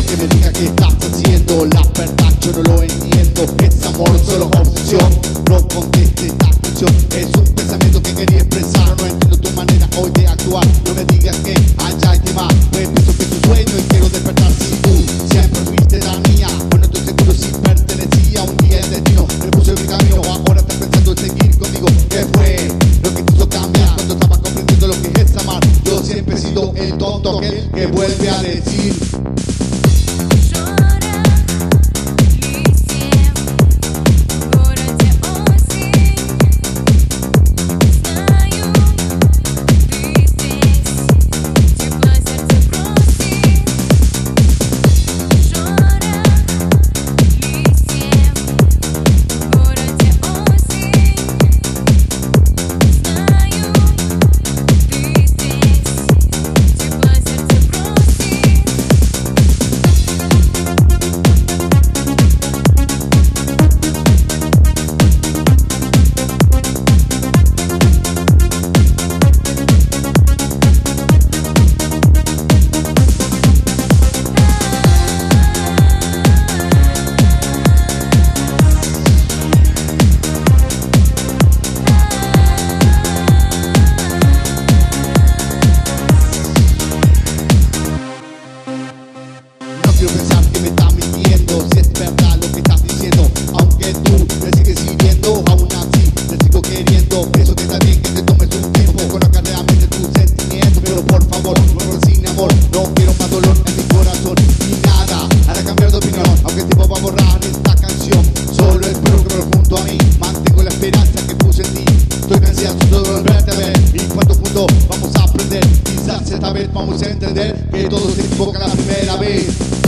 que me diga qué estás haciendo. La verdad yo no lo entiendo. Es amor, solo obsesión. No conteste esta canción. Es un pensamiento que quería expresar. No entiendo tu manera hoy de actuar. No me digas que allá hay que más. Pues pienso que tu sueño y quiero despertar. Si tú siempre fuiste la mía, bueno estoy seguro si pertenecía. Un día el destino me puso en mi camino. Ahora estás pensando en seguir conmigo. ¿Qué fue lo que te hizo cambiar cuando estabas comprendiendo lo que es amar? Yo siempre he sido el tonto aquel que vuelve a decir. Quiero pensar que me estás mintiendo, si es verdad lo que estás diciendo. Aunque tú me sigues siguiendo, aún así te sigo queriendo. Eso que está bien que te tomes un tiempo, conozca realmente tus sentimientos. Pero por favor, no sin amor, no quiero más dolor en mi corazón. Ni nada hará cambiar de opinión, aunque el tiempo va a borrar esta canción. Solo espero que junto a mí mantengo la esperanza que puse en ti. Estoy ansioso de volverte a ver y cuando juntos vamos a aprender. Quizás esta vez vamos a entender que todos se equivocan la primera vez.